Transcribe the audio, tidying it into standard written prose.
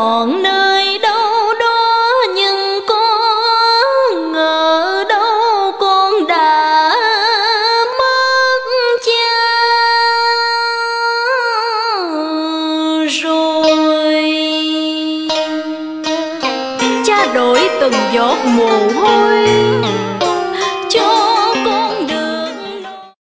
còn nơi đâu đó, nhưng có ngờ đâu con đã mất cha rồi. Cha đổi từng giọt mồ hôi